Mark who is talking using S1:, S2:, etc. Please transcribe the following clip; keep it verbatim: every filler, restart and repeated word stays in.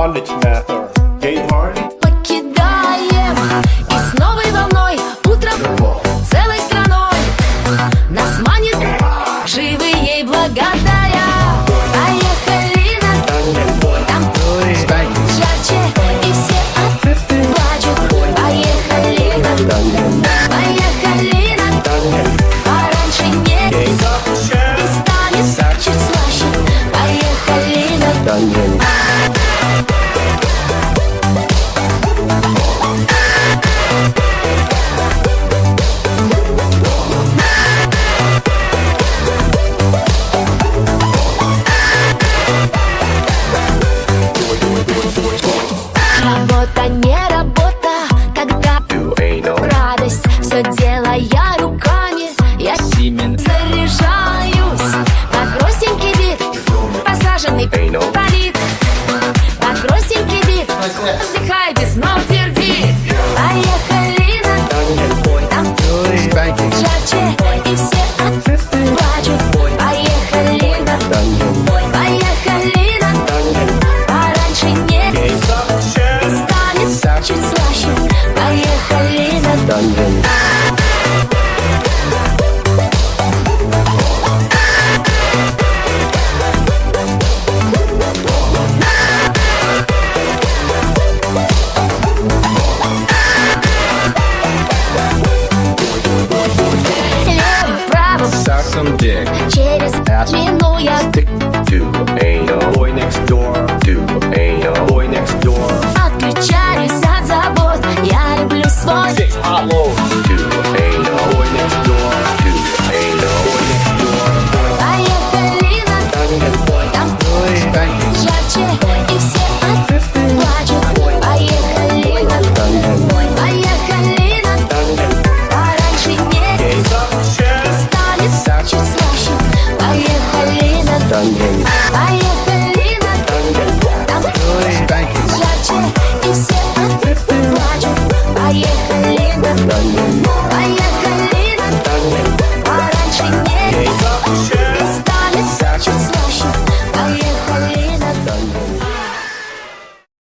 S1: Knowledge Matter. Game Party.
S2: Покидаем и с новой волной утром целой страной нас манит живые благодаря. Поехали на там жарче и все отплачут. Поехали на поехали на пораньше не и станет чуть слаще. Поехали на работа не работа, когда радость все делая руками. Я заряжаюсь на простенький бит, посаженный болит. На простенький бит, вздыхай без нот.